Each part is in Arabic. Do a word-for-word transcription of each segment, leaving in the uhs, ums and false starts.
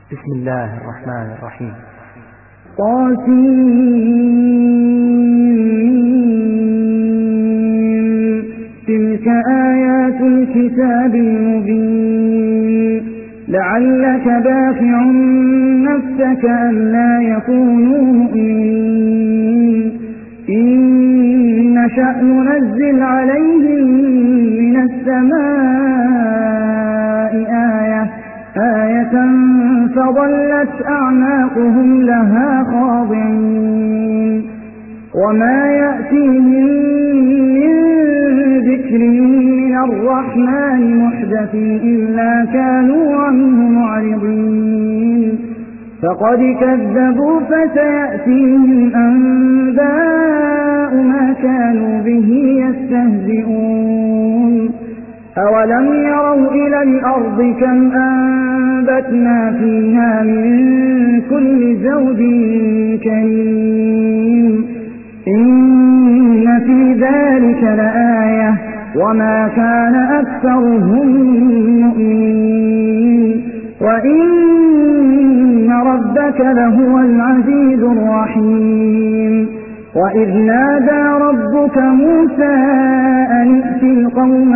بسم الله الرحمن الرحيم. طاسين تلك آيات الكتاب المبين لعلك باخع نفسك ألا يكونوا مؤمنين إن نشأ ننزل عليهم من السماء آية آية فظلت أعناقهم لها خاضعين وما يأتيهم من ذكر من الرحمن محدث إلا كانوا عنه معرضين فقد كذبوا فسيأتيهم أنباء ما كانوا به يستهزئون أولم يروا إلى الأرض كم أنبتنا فيها من كل زوج كريم إن في ذلك لآية وما كان أكثرهم مؤمنين وإن ربك لهو العزيز الرحيم وإذ نادى ربك موسى أن ائت القوم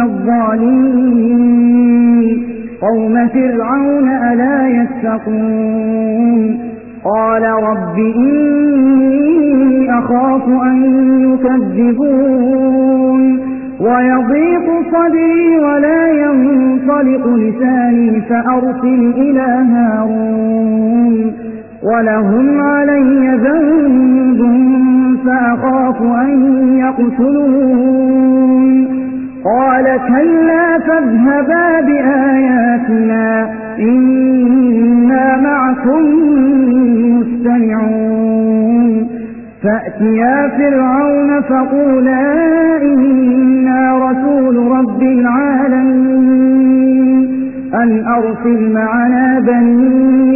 الظالمين قوم فرعون ألا يتقون قال رب إني أخاف أن يكذبون ويضيق صدري ولا ينطلق لساني فأرسل إلى هارون ولهم علي ذنب فأخاف أن يقتلون قال كلا فاذهبا بآياتنا إنا معكم مستمعون فأتيا فرعون فقولا إنا رسول رب العالمين أن أرسل معنا بني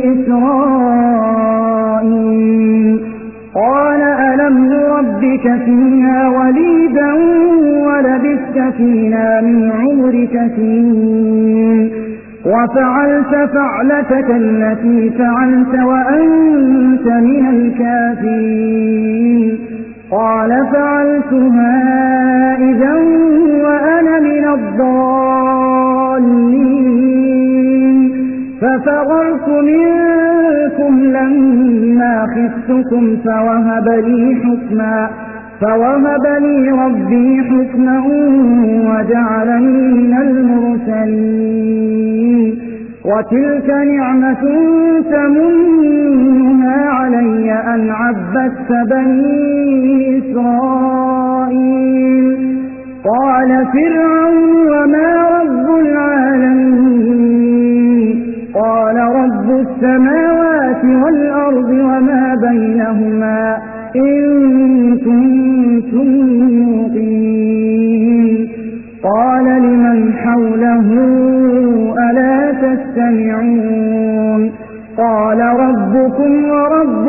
إسرائيل قال ألم نربك فينا وليدا ولبثت فينا من عمرك سنين وفعلت فعلتك التي فعلت وأنت من الكافرين قال فعلتها إذا وأنا من الضالين ففررت منكم لما خفتكم فوهب لي حكما فوهب لي ربي حكما وجعلني من المرسلين وتلك نعمة تمنها علي أن عبدت بني إسرائيل قال فرعون وما رب العالمين قال رب السماوات والأرض وما بينهما إن كنتم موقنين قال لمن حوله ألا تستمعون قال ربكم ورب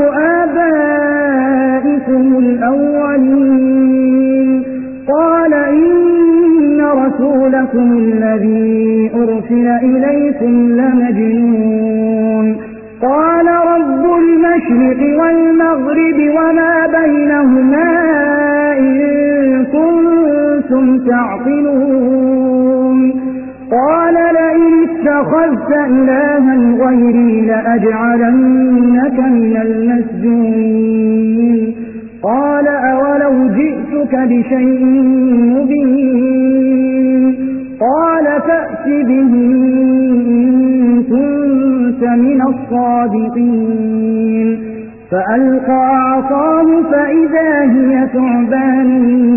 آبائكم الأولين قال إن رسولكم الذي أرسل إليكم لمجنون قال رب المشرق والمغرب وما بينهما إن كنتم تعقلون قال لئن اتخذت إلها غيري لأجعلنك من المسجونين قال أولو جئتك بشيء مبين قال فأت به إن كنت من الصادقين فألقى عصاه فإذا هي ثعبان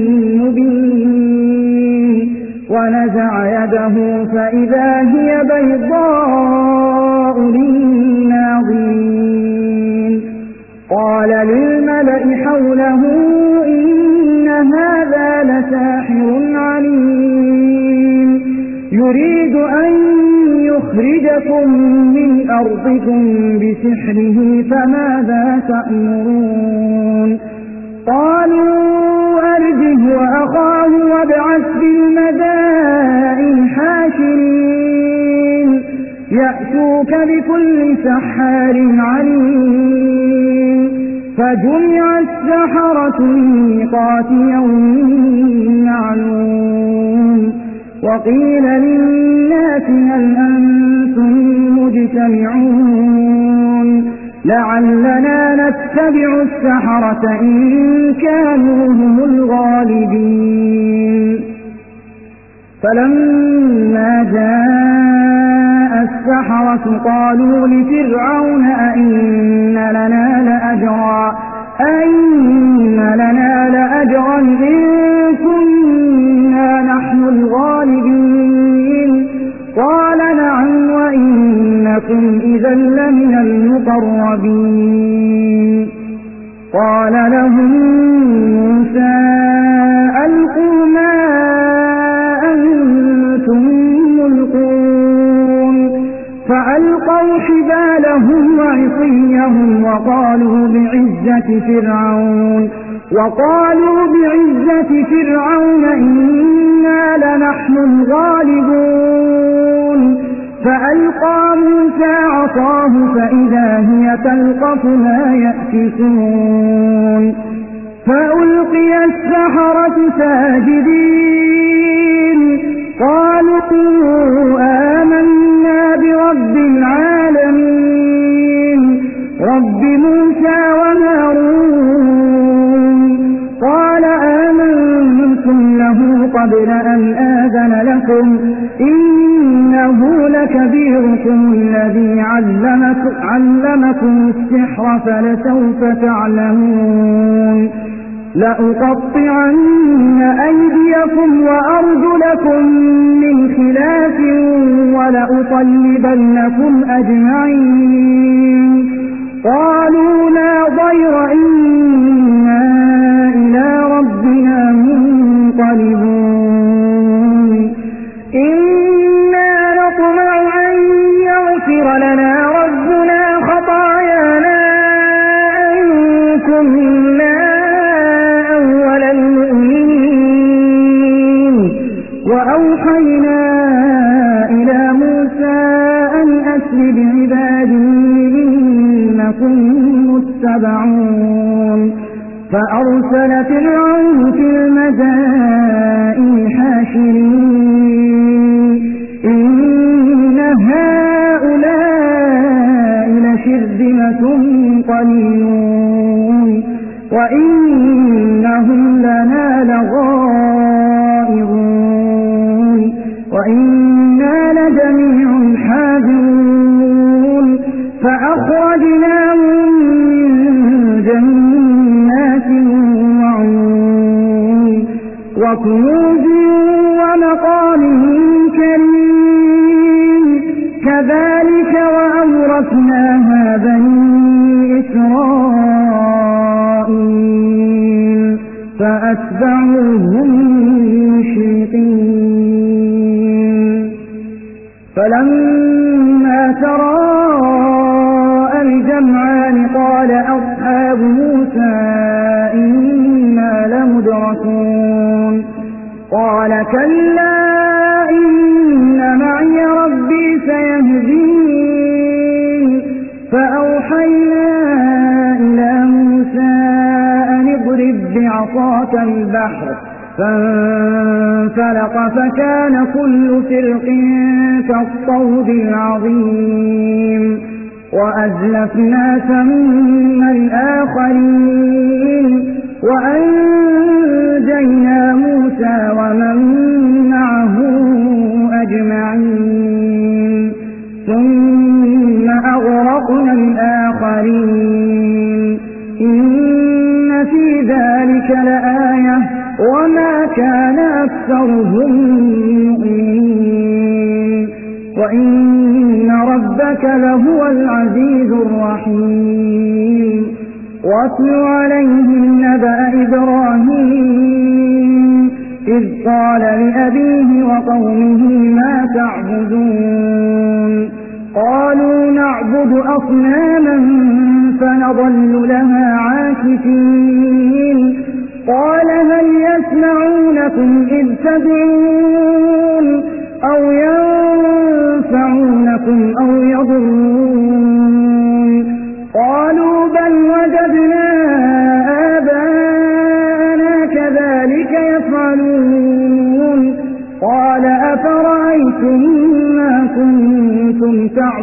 مبين ونزع يده فإذا هي بيضاء للناظرين قال للملأ حوله إن هذا لساحر عليم يريد أن يخرجكم من أرضكم بسحره فماذا تأمرون قالوا أرجه وأخاه وابعث بالمدائن حاشرين يأتوك بكل سحار عليم فجمع السحرة لميقات يوم معلوم وقيل للناس هل أنتم مجتمعون لعلنا نتبع السحرة إن كانوا هم الغالبين فلما جاء السحرة قالوا لفرعون أئن لنا لأجرا أئن لنا لأجرا إن كنا نحن الغالبين قال نعم وإنكم إذا لمن المقربين قال لهم موسى ألقوا ما أنتم ملقون فألقوا حبالهم وعصيهم وقالوا بعزة فرعون وقالوا بعزة فرعون إنا لنحن الغالبون فألقى موسى عصاه فإذا هي تلقف ما يأفكون فألقي السحرة ساجدين قالوا آمنا برب العالمين رب موسى وهارون قال آمنتم له قبل أن آذن لكم إنه لكبيركم الذي علمكم, علمكم السحر فلسوف تعلمون لأقطعن أيديكم وأرجلكم من خلاف ولأصلبنكم أجمعين قالوا لا ضير إنا إلى ربنا منقلبون إنا نطمع أن يغفر لنا ربنا خطايانا أن كنا أول المؤمنين وأوحينا إلى موسى أن أسر بعبادي إنكم متبعون فأرسل فرعون في المدائن حاشرين إن هؤلاء لشرذمة قليلون وإنهم لنا لغائظون وإنا لجميع حاذرون فأخرجناهم من جنات وعيون وكنوز ومقام كريم كذلك وأورثناها بني إسرائيل فأتبعوهم مشرقين فلما تراءى الجمعان قال أصحاب موسى إنا لمدركون قال كلا إن معي ربي سيهدين فأوحينا إلى موسى أن اضرب بعصاك البحر فانفلق فكان كل فرق كالطود العظيم وأزلفنا ثم الآخرين وأنجينا موسى ومن معه أجمعين ثم أغرقنا الآخرين إن في ذلك لآية وما كان أكثرهم مؤمنين وإن ربك لهو العزيز الرحيم واتل عليهم نبأ إبراهيم إذ قال لأبيه وقومه ما تعبدون قالوا نعبد أصناما فنظل لها عاكفين قال هل يسمعونكم إذ تدعون أو ينفعون ينفعونكم أو يضرون قالوا بل وجدنا آباءنا كذلك يفعلون قال أفرأيتم ما كنتم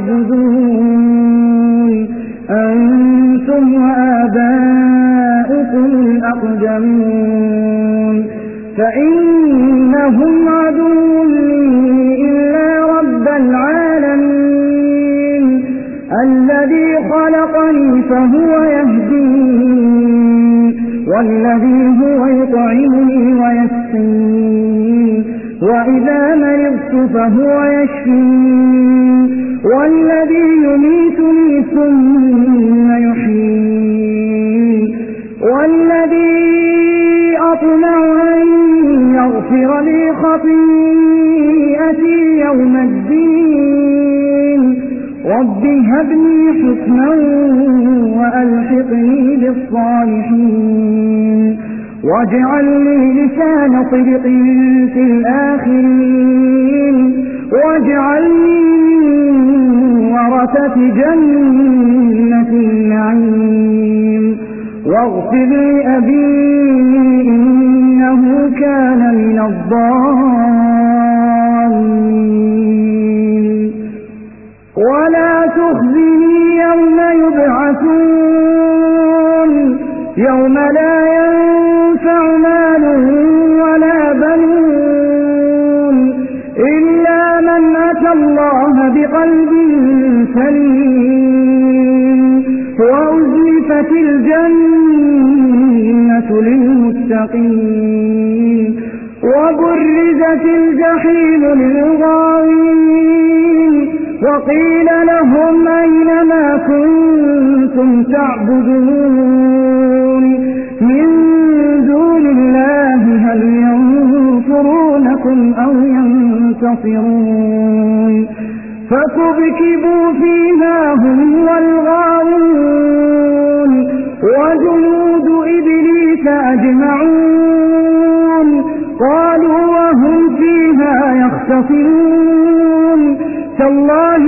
تعبدون أنتم وآباؤكم الأقدمون فإنهم عدو لي إلا رب العالمين الذي خلقني فهو يهدين والذي هو يطعمني ويسقين وإذا مرضت فهو يشفين والذي يميتني ثم يحيين والذي أطمع أن يغفر لي خطيئتي يوم الدين رب هب لي حكما وألحقني بالصالحين واجعل لي لسان صدق في الآخرين واجعلني ورثة جنة النعيم واغفر لأبي إنه كان من الضالين ولا تخزني يوم يبعثون يوم لا ينفع مال ولا بنون إلا من أتى الله بقلب سليم وأزلفت الجنة للمتقين وبرزت الجحيم للغاوين وقيل لهم أين ما كنتم تعبدون من دون الله هل ينصرونكم أو ينتصرون فكبكبوا فيها هم والغاوون وجنود إبليس أجمعون قالوا وهم فيها يختصمون تالله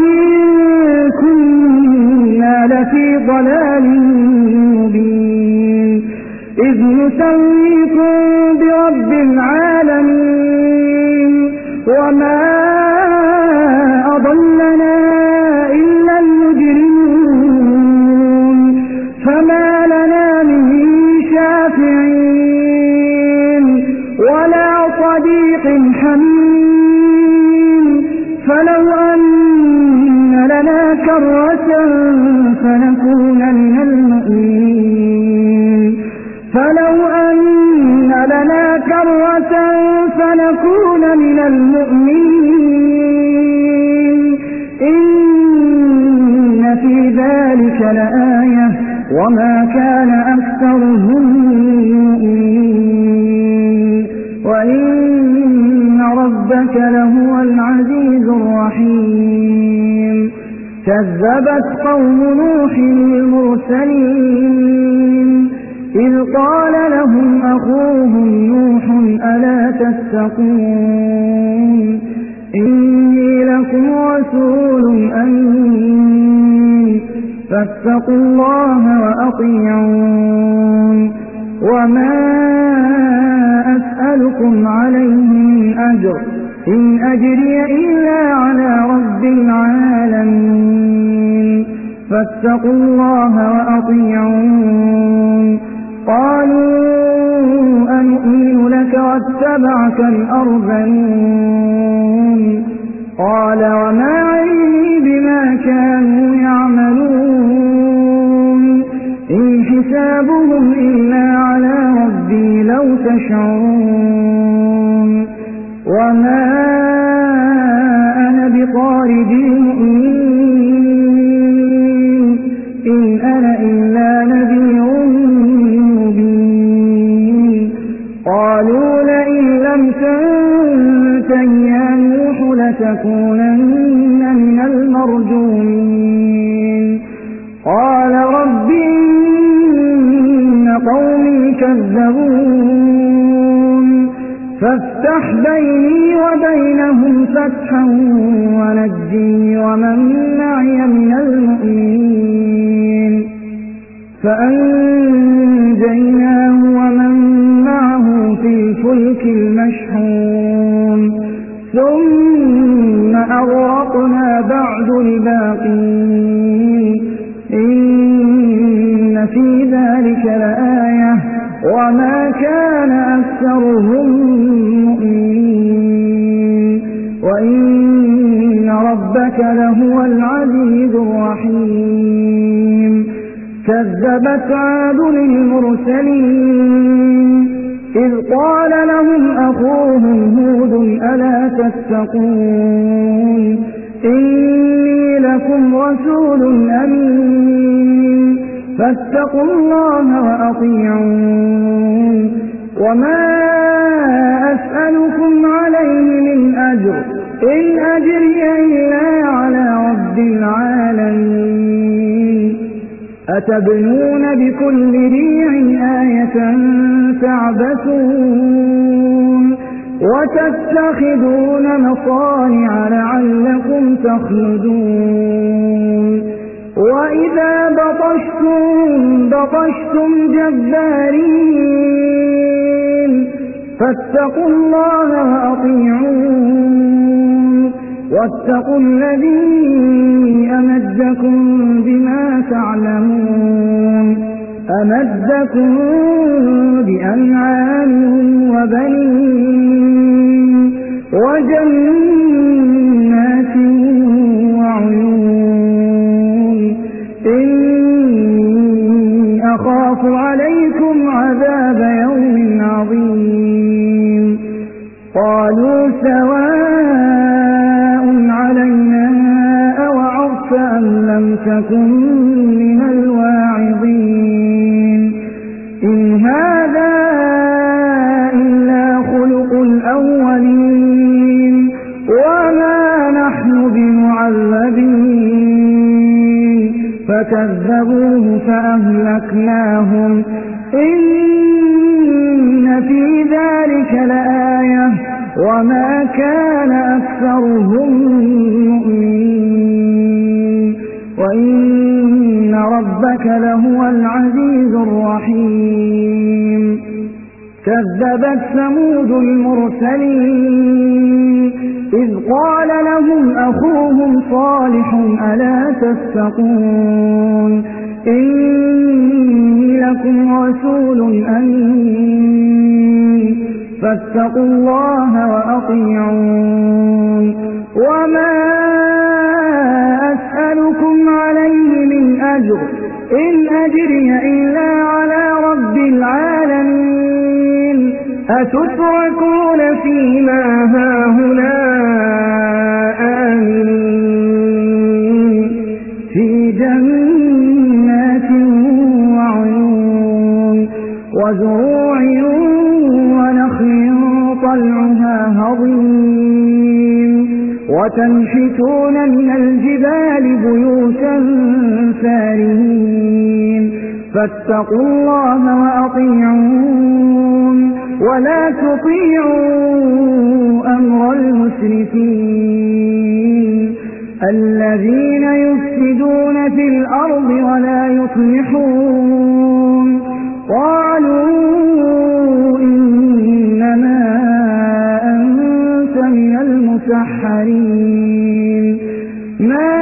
كنا لفي ضلال مبين إذ نسويكم برب العالمين وما أضلنا إلا المجرمون فما لنا من شافعين ولا صديق حميم فلو أن لنا كرة فنكون من المؤمنين فلو أن لنا كرة فنكون من المؤمنين إن في ذلك لآية وما كان أكثرهم مؤمنين وإن ربك لهو العزيز الرحيم كذبت قوم نوح المرسلين إذ قال لهم أخوهم نوح ألا تتقون إني لكم رسول أمين فاتقوا الله وأطيعون وما أسألكم عليه من أجر إن أجري إلا على رب العالمين فاتقوا الله وأطيعون قالوا أنؤمن لك واتبعك الأرذلون قال وما علمي بما كانوا يعملون إن حسابهم إلا على ربي لو تشعرون وما أنا بطارد المؤمنين إن أنا إلا نذير مبين قالوا لئن لم تنته يا نوح لتكونن من المرجومين قال رب إن قومي كذبون فافتح بيني وبينهم فتحا ونجني ومن معي من المؤمنين فأنجيناه ومن معه في الفلك المشحون ثم أغرقنا بعد الباقين إن في ذلك لآية وما كان أكثرهم مؤمنين وإن ربك لهو العزيز الرحيم كذبت عاد للمرسلين إذ قال لهم أخوهم هود ألا تتقون إني لكم رسول أمين فاتقوا الله وأطيعون وما أسألكم عليه من أجر إن أجري إلا على رب العالمين أتبنون بكل ريع آية تعبثون وتتخذون مصانع لعلكم تخلدون وإذا بطشتم بطشتم جبارين فاتقوا الله وأطيعون واتقوا الذي أمدكم بما تعلمون أمدكم بأنعام وبنين وجنات وعيون إني أخاف عليكم عذاب يوم عظيم قالوا سواء علينا أوعظت أم لم تكن من الواعظين إن هذا إلا خلق الأولين وما نحن بمعذبين فكذبوه فأهلكناهم إن في ذلك لآية وما كان أكثرهم مؤمنين وإن ربك لهو العزيز الرحيم كذبت ثمود المرسلين إذ قال لهم أخوهم صالح ألا تتقون إني لكم رسول أمين فاتقوا الله وأطيعون وما أسألكم عليه من أجر إن أجري إلا على رب العالمين أتتركون فيما هاهنا آمين في جنات وعيون وزروع ونخل طلعها هضيم وتنحتون من الجبال بيوتا فارهين فاتقوا الله وأطيعون ولا تطيعوا أمر المسرفين الذين يفسدون في الأرض ولا يصلحون قالوا إنما أنت من المسحرين ما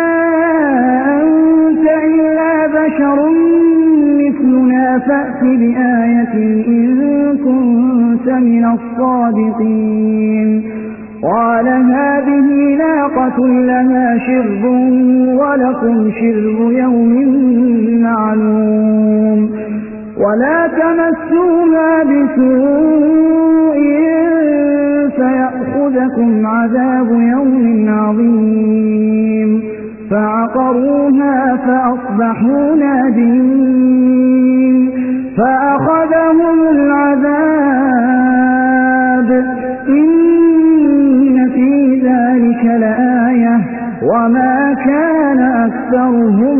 أنت إلا بشر مثلنا فأت بآية إن كنت من الصادقين قال هذه ناقة لها شرب ولكم شرب يوم معلوم ولا تمسوها بسوء فيأخذكم عذاب يوم عظيم فعقروها فأصبحوا نادمين فأخذهم العذاب إن في ذلك لآية وما كان أكثرهم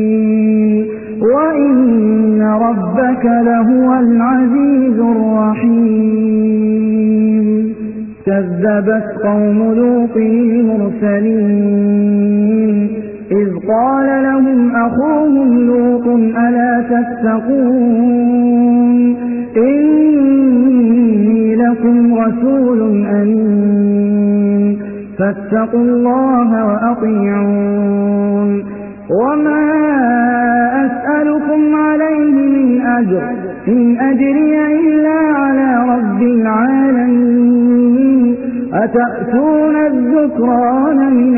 مؤمنين وإن ربك لهو العزيز الرحيم كذبت قوم لوط المرسلين إذ قال لهم أخوهم لوط ألا تتقون إني لكم رسول أمين فاتقوا الله وأطيعون وما أسألكم عليه من أجر إن أجري إلا على رب العالمين أتأتون الذكران من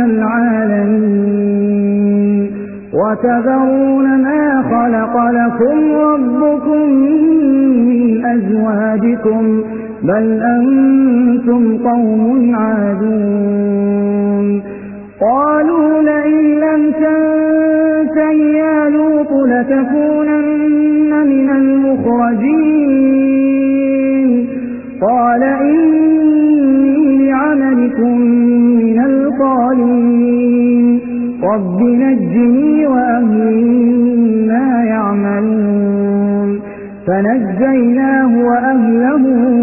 العالمين وتذرون ما خلق لكم ربكم من أزواجكم بل أنتم قوم عادون قالوا لئن لم تنته يا لوط لتكونن من المخرجين قال إني لعملكم من القالين رب نجني وأهلي مما يعملون فنجيناه وأهله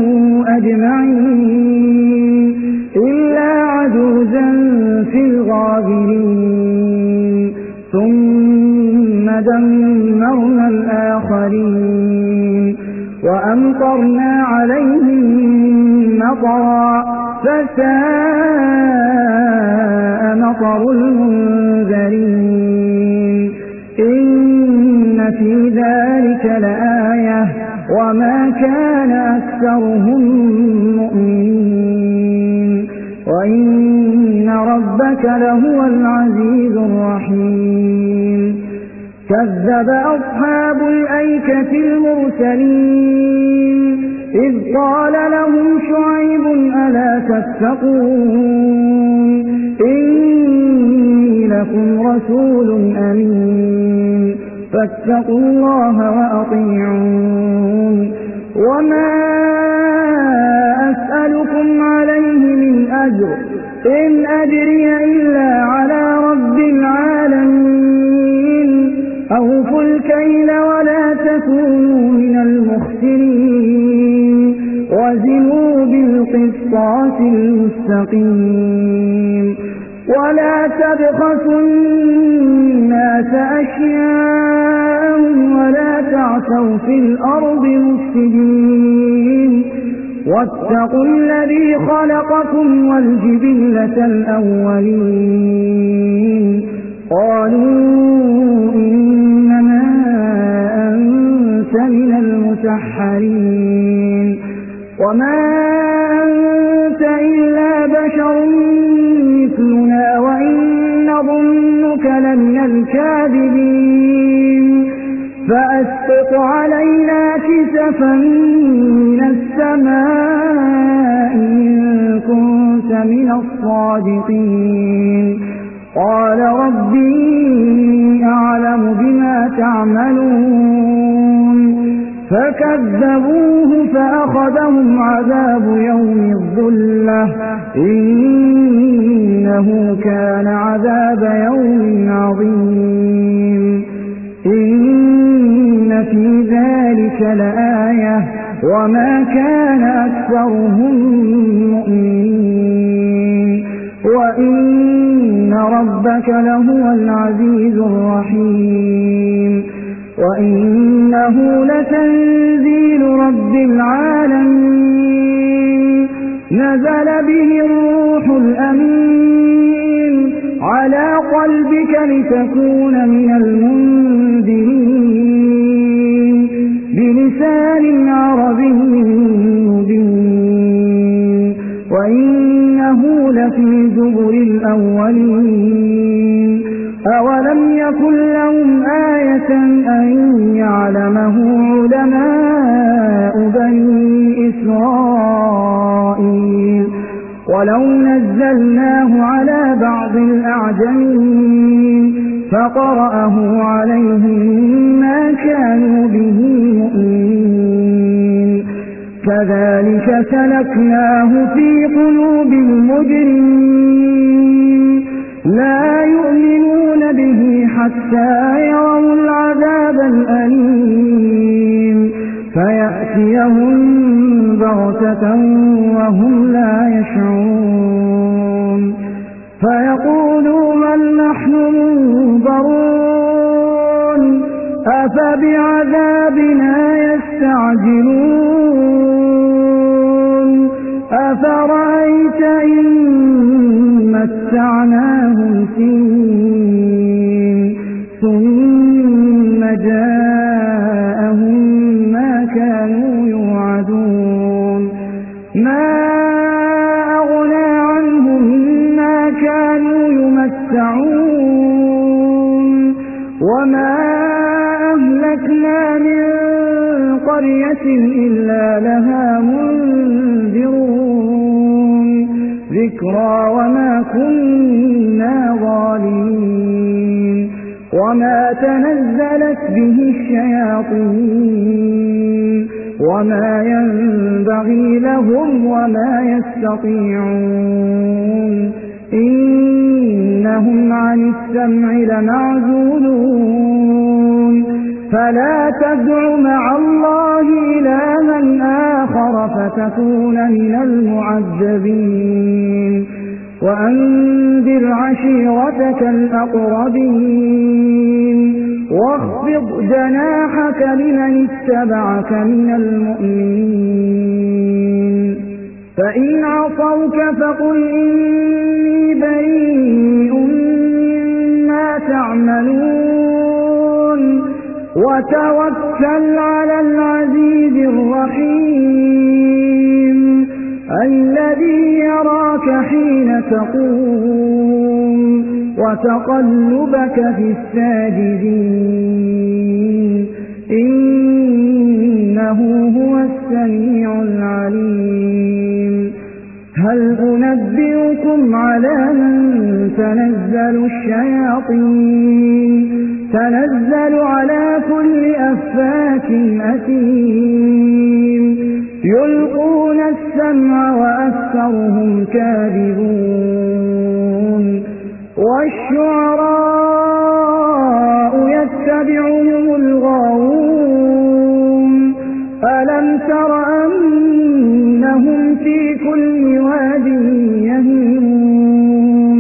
أجمعين إلا عجوزا في الغابرين ثم دمرنا الآخرين وأمطرنا عليهم مطرا فساء مطر المنذرين إن في ذلك لآية وما كان أكثرهم مؤمنين وإن ربك لهو العزيز الرحيم كذب أصحاب الأيكة المرسلين إذ قال لهم شعيب ألا تتقون إني لكم رسول أمين فاتقوا الله وأطيعون وما أسألكم عليه من أجر إن أجري إلا على رب العالمين أوفوا الكيل ولا تكونوا من المخسرين وزنوا بالقسطاس المستقيم ولا تبخسوا الناس أشياءهم ولا تعثوا في الأرض مفسدين واتقوا الذي خلقكم والجبلة الأولين قالوا إنما أنت من المسحرين وما أنت إلا بشر مثلنا وإن نظنك لمن الكاذبين فأسقط علينا كسفا من السماء إن كنت من الصادقين قال ربي أعلم بما تعملون فكذبوه فأخذهم عذاب يوم الظلة إنه كان عذاب يوم عظيم إن في ذلك لآية وما كان أكثرهم مؤمنين وإن ربك لهو العزيز الرحيم وإنه لتنزيل رب العالمين نزل به الروح الأمين على قلبك لتكون من المنذرين بلسان عربي مبين وإنه لفي زبر الأولين أولم يكن لهم آية أن يعلمه علماء بني إسرائيل ولو نزلناه على بعض الأعجمين فقرأه عليهم ما كانوا به مؤمنين كذلك سلكناه في قلوب المجرمين لا يؤمنون به حتى يروا العذاب الأليم فيأتيهم بغتة وهم لا يشعرون أفبعذابنا يستعجلون أفرأيت إن متعناهم سنين ثم جاءهم ما كانوا يوعدون ما أغنى عنهم ما كانوا يمتعون وما أهلكنا من قرية إلا لها منذرون ذكرى وما كنا ظالمين وما تنزلت به الشياطين وما ينبغي لهم وما يستطيعون إنهم عن السمع لمعزولون فلا تدع مع الله إلها آخر فتكون من المعذبين وأنذر عشيرتك الأقربين واخفض جناحك لمن اتبعك من المؤمنين فإن عصوك فقل إني بريء مما تعملون وتوكل على العزيز الرحيم الذي يراك حين تقوم وتقلبك في الساجدين إنه هو السميع العليم هل أنبئكم على من تنزل الشياطين تنزل على كل أفاك أثيم يلقون السمع وأكثرهم كاذبون والشعراء يتبعهم الغاوون ألم تر أنهم في كل واد يهيمون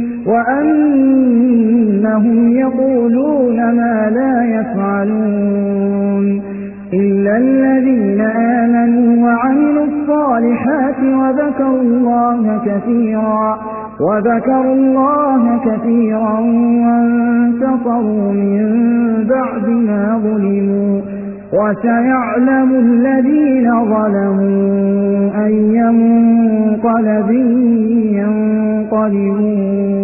وأنهم يقولون ما لا يفعلون إلا الذين آمنوا وعملوا الصالحات وذكروا الله كثيرا وذكروا الله كثيرا وانتصروا من بعد ما ظلموا وسيعلم الذين ظلموا أي منقلب ينقلبون